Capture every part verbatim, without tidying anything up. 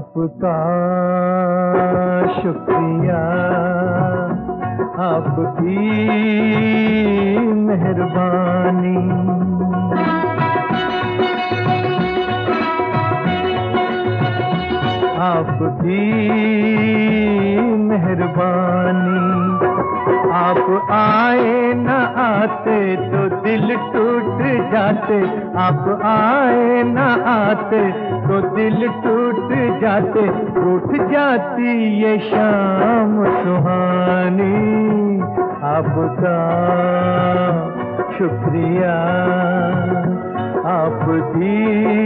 आपका शुक्रिया, आपकी मेहरबानी, आपकी मेहरबानी। आप आए न आते तो दिल टूट जाते, आप आए न आते तो दिल टूट जाते, रूठ जाती ये शाम सुहानी। आपका शुक्रिया, आपकी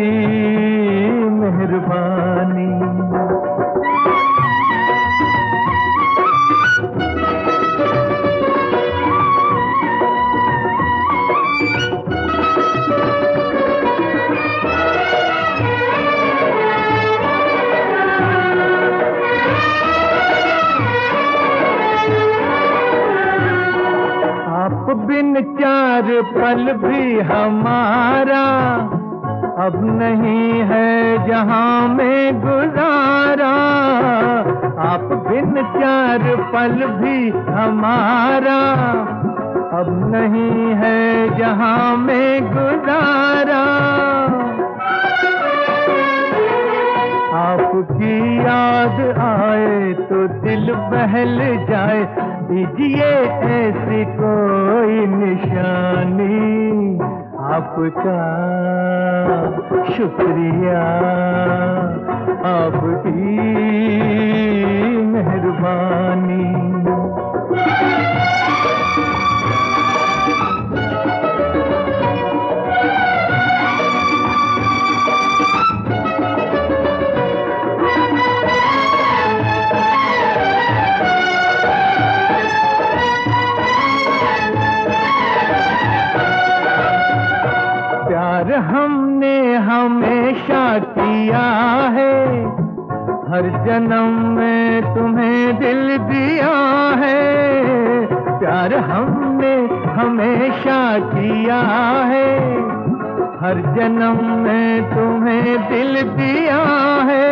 मेहरबानी। आप बिन चार पल भी हमारा अब नहीं है जहां में गुजारा। आप बिन चार पल भी हमारा अब नहीं है जहां में गुजारा। आपकी याद आए तो दिल बहल जाए, दीजिए ऐसी कोई निशानी। आपका शुक्रिया, आपकी मेहरबानी। प्यार हमने हमेशा किया है, हर जन्म में तुम्हें दिल दिया है। प्यार हमने हमेशा किया है, हर जन्म में तुम्हें दिल दिया है।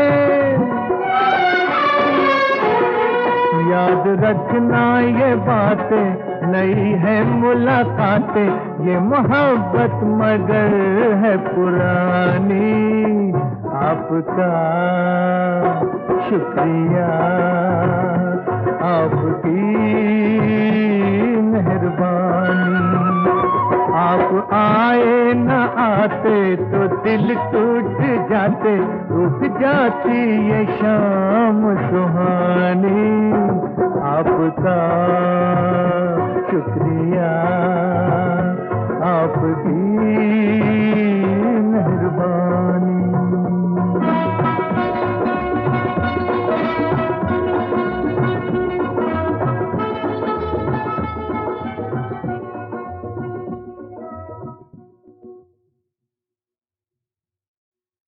याद रखना ये बातें, नई है मुलाकातें, ये मोहब्बत मगर है पुरानी। आपका शुक्रिया, आपकी मेहरबानी। आप आए न आते तो दिल टूट जाते, रुक जाती ये शाम सुहानी। आपका शुक्रिया, आपकी